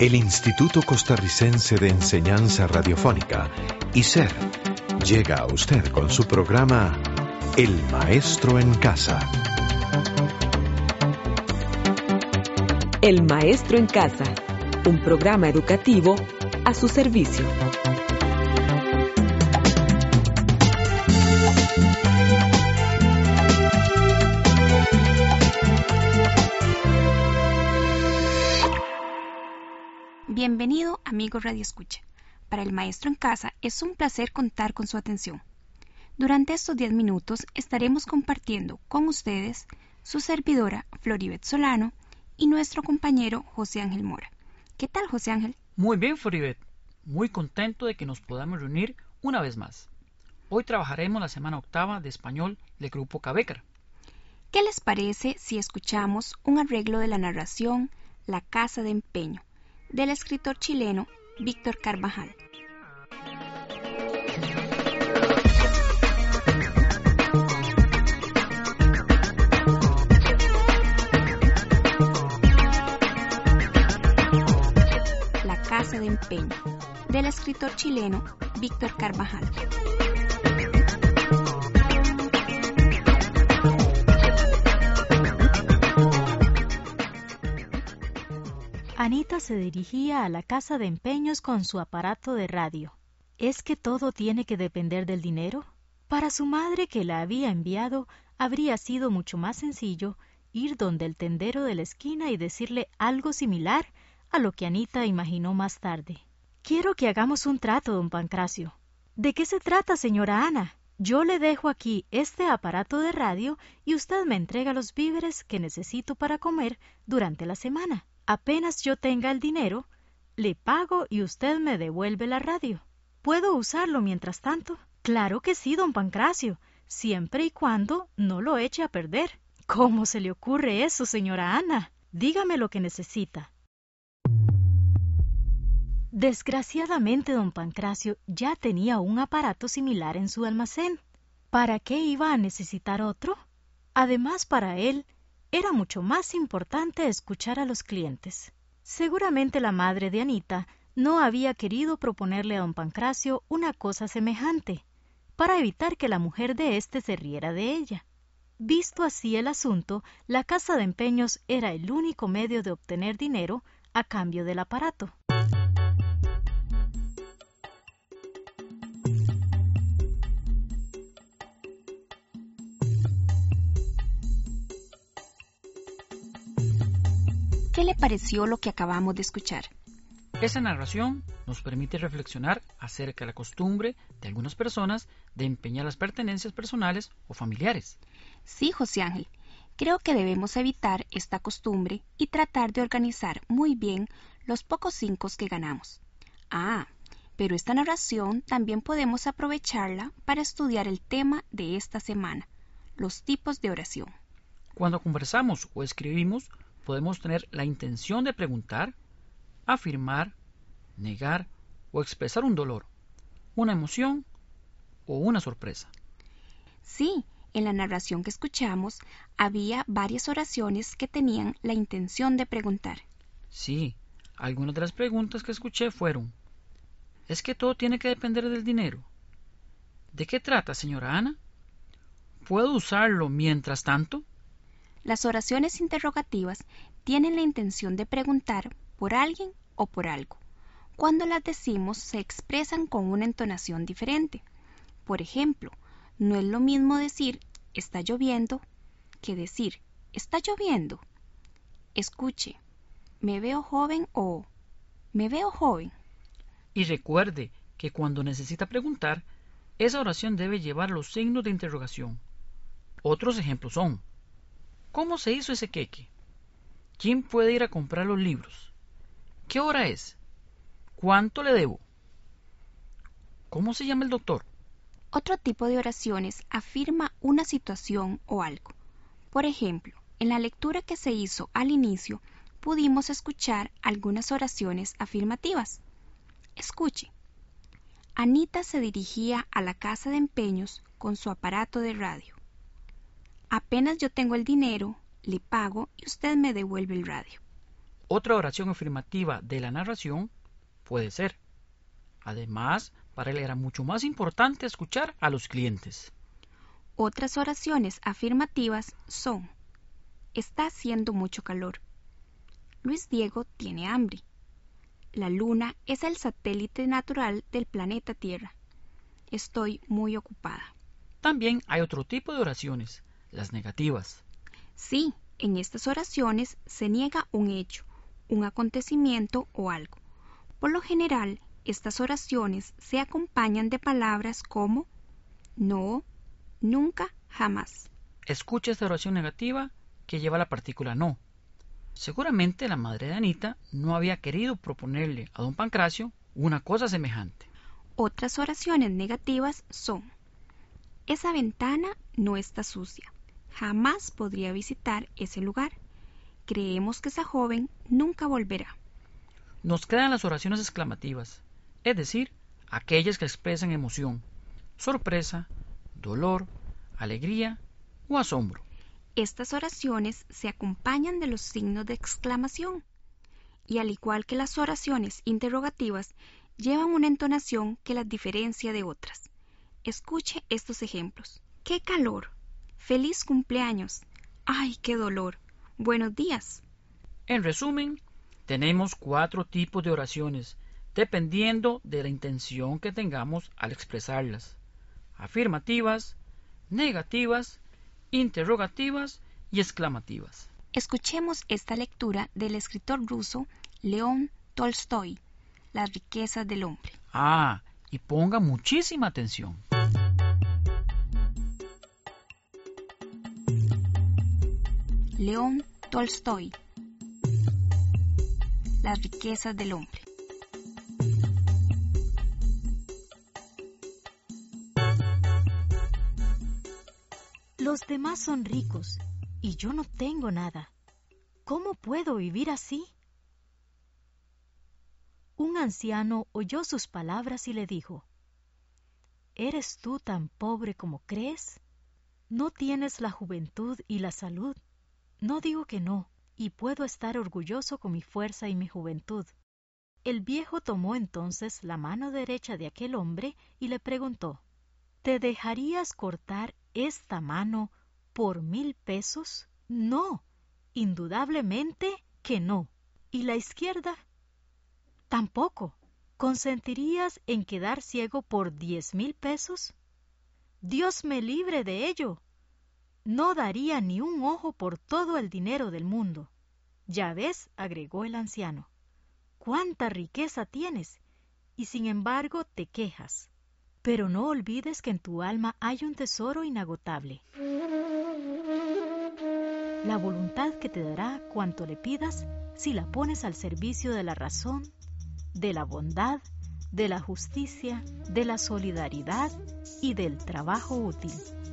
El Instituto Costarricense de Enseñanza Radiofónica, ICER, llega a usted con su programa El Maestro en Casa. El Maestro en Casa, un programa educativo a su servicio. Bienvenido, amigo Radio Escucha. Para el Maestro en Casa es un placer contar con su atención. Durante estos 10 minutos estaremos compartiendo con ustedes su servidora Floribet Solano y nuestro compañero José Ángel Mora. ¿Qué tal, José Ángel? Muy bien, Floribet. Muy contento de que nos podamos reunir una vez más. Hoy trabajaremos la semana octava de español del Grupo Cabecar. ¿Qué les parece si escuchamos un arreglo de la narración La Casa de Empeño, del escritor chileno Víctor Carvajal? La Casa de Empeño, del escritor chileno Víctor Carvajal. Anita se dirigía a la casa de empeños con su aparato de radio. ¿Es que todo tiene que depender del dinero? Para su madre, que la había enviado, habría sido mucho más sencillo ir donde el tendero de la esquina y decirle algo similar a lo que Anita imaginó más tarde. Quiero que hagamos un trato, don Pancracio. ¿De qué se trata, señora Ana? Yo le dejo aquí este aparato de radio y usted me entrega los víveres que necesito para comer durante la semana. Apenas yo tenga el dinero, le pago y usted me devuelve la radio. ¿Puedo usarlo mientras tanto? Claro que sí, don Pancracio, siempre y cuando no lo eche a perder. ¿Cómo se le ocurre eso, señora Ana? Dígame lo que necesita. Desgraciadamente, don Pancracio ya tenía un aparato similar en su almacén. ¿Para qué iba a necesitar otro? Además, para él, era mucho más importante escuchar a los clientes. Seguramente la madre de Anita no había querido proponerle a don Pancracio una cosa semejante, para evitar que la mujer de éste se riera de ella. Visto así el asunto, la casa de empeños era el único medio de obtener dinero a cambio del aparato. ¿Qué le pareció lo que acabamos de escuchar? Esta narración nos permite reflexionar acerca de la costumbre de algunas personas de empeñar las pertenencias personales o familiares. Sí, José Ángel, creo que debemos evitar esta costumbre y tratar de organizar muy bien los pocos cincos que ganamos. Pero esta narración también podemos aprovecharla para estudiar el tema de esta semana, los tipos de oración. Cuando conversamos o escribimos, podemos tener la intención de preguntar, afirmar, negar o expresar un dolor, una emoción o una sorpresa. Sí, en la narración que escuchamos había varias oraciones que tenían la intención de preguntar. Sí, algunas de las preguntas que escuché fueron: ¿es que todo tiene que depender del dinero? ¿De qué trata, señora Ana? ¿Puedo usarlo mientras tanto? Las oraciones interrogativas tienen la intención de preguntar por alguien o por algo. Cuando las decimos, se expresan con una entonación diferente. Por ejemplo, no es lo mismo decir «está lloviendo» que decir «está lloviendo». Escuche, ¿me veo joven o «me veo joven»? Y recuerde que cuando necesita preguntar, esa oración debe llevar los signos de interrogación. Otros ejemplos son: ¿cómo se hizo ese queque? ¿Quién puede ir a comprar los libros? ¿Qué hora es? ¿Cuánto le debo? ¿Cómo se llama el doctor? Otro tipo de oraciones afirma una situación o algo. Por ejemplo, en la lectura que se hizo al inicio, pudimos escuchar algunas oraciones afirmativas. Escuche. Anita se dirigía a la casa de empeños con su aparato de radio. Apenas yo tengo el dinero, le pago y usted me devuelve el radio. Otra oración afirmativa de la narración puede ser: además, para él era mucho más importante escuchar a los clientes. Otras oraciones afirmativas son: está haciendo mucho calor. Luis Diego tiene hambre. La Luna es el satélite natural del planeta Tierra. Estoy muy ocupada. También hay otro tipo de oraciones, las negativas. Sí, en estas oraciones se niega un hecho, un acontecimiento o algo. Por lo general, estas oraciones se acompañan de palabras como no, nunca, jamás. Escucha esta oración negativa que lleva la partícula no. Seguramente la madre de Anita no había querido proponerle a don Pancracio una cosa semejante. Otras oraciones negativas son: esa ventana no está sucia. Jamás podría visitar ese lugar. Creemos que esa joven nunca volverá. Nos quedan las oraciones exclamativas, es decir, aquellas que expresan emoción, sorpresa, dolor, alegría o asombro. Estas oraciones se acompañan de los signos de exclamación y, al igual que las oraciones interrogativas, llevan una entonación que las diferencia de otras. Escuche estos ejemplos. ¡Qué calor! ¡Feliz cumpleaños! ¡Ay, qué dolor! ¡Buenos días! En resumen, tenemos 4 tipos de oraciones, dependiendo de la intención que tengamos al expresarlas: afirmativas, negativas, interrogativas y exclamativas. Escuchemos esta lectura del escritor ruso León Tolstoy, Las riquezas del hombre. Y ponga muchísima atención. León Tolstoy, Las riquezas del hombre. Los demás son ricos y yo no tengo nada. ¿Cómo puedo vivir así? Un anciano oyó sus palabras y le dijo: ¿eres tú tan pobre como crees? ¿No tienes la juventud y la salud? No digo que no, y puedo estar orgulloso con mi fuerza y mi juventud. El viejo tomó entonces la mano derecha de aquel hombre y le preguntó: ¿te dejarías cortar esta mano por 1,000 pesos? No, indudablemente que no. ¿Y la izquierda? Tampoco. ¿Consentirías en quedar ciego por 10,000 pesos? Dios me libre de ello. No daría ni un ojo por todo el dinero del mundo. Ya ves, agregó el anciano, cuánta riqueza tienes, y sin embargo te quejas. Pero no olvides que en tu alma hay un tesoro inagotable. La voluntad que te dará cuanto le pidas si la pones al servicio de la razón, de la bondad, de la justicia, de la solidaridad y del trabajo útil.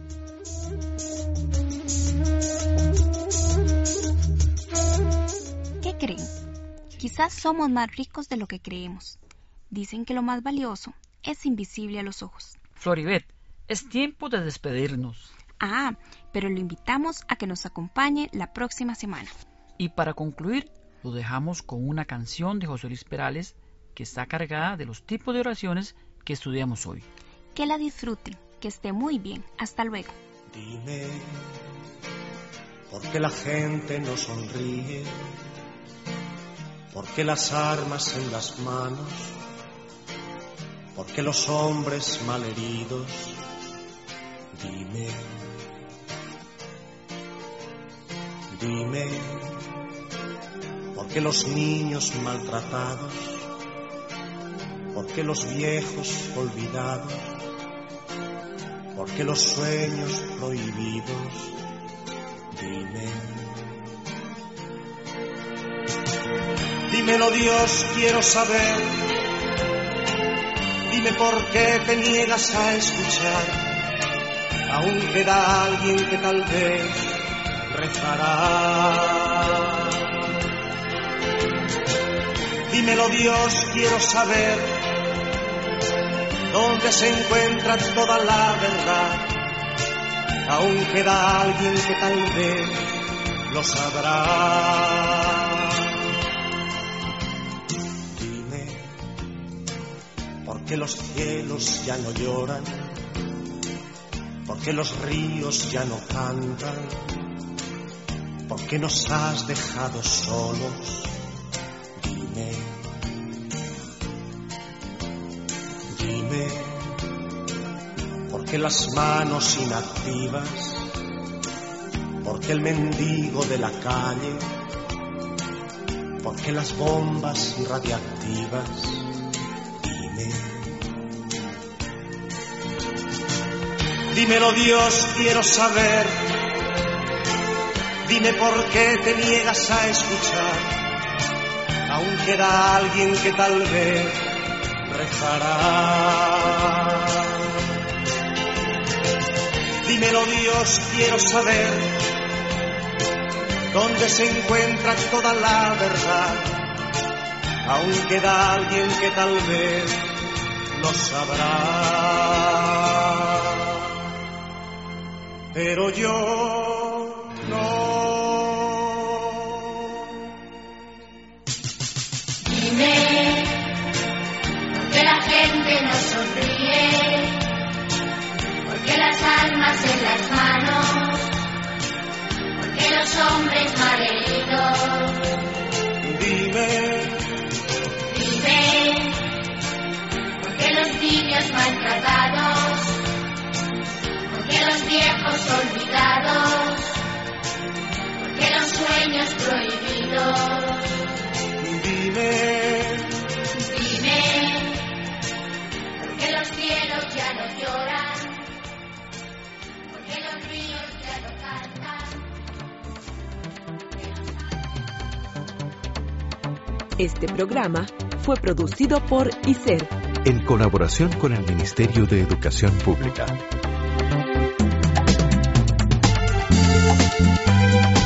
¿Qué creen? Quizás somos más ricos de lo que creemos. Dicen que lo más valioso es invisible a los ojos. Floribet, es tiempo de despedirnos. Pero lo invitamos a que nos acompañe la próxima semana. Y para concluir, lo dejamos con una canción de José Luis Perales que está cargada de los tipos de oraciones que estudiamos hoy. Que la disfruten, que esté muy bien. Hasta luego. Dime, ¿por qué la gente no sonríe? ¿Por qué las armas en las manos? ¿Por qué los hombres malheridos? Dime, dime, ¿por qué los niños maltratados? ¿Por qué los viejos olvidados? ¿Por qué los sueños prohibidos? Dime. Dímelo, Dios, quiero saber. Dime por qué te niegas a escuchar. Aún queda alguien que tal vez rezará. Dímelo, Dios, quiero saber dónde se encuentra toda la verdad. Aún queda alguien que tal vez lo sabrá. porque los cielos ya no lloran, porque los ríos ya no cantan, porque nos has dejado solos. Dime, dime, porque las manos inactivas, porque el mendigo de la calle, porque las bombas radiactivas. Dime, dímelo Dios, quiero saber. Dime por qué te niegas a escuchar. Aún queda alguien que tal vez rezará. Dímelo Dios, quiero saber dónde se encuentra toda la verdad. Aún queda alguien que tal vez lo sabrá. Pero yo no. Dime, ¿por qué la gente no sonríe? ¿Por qué las almas en las manos? ¿Por qué los hombres malheridos? Dime, dime, ¿por qué los niños maltratados? ¿Por qué los viejos olvidados? ¿Por qué los sueños prohibidos? dime, ¿por qué los cielos ya no lloran? ¿Por qué los ríos ya no cantan? Este programa fue producido por ISER, en colaboración con el Ministerio de Educación Pública.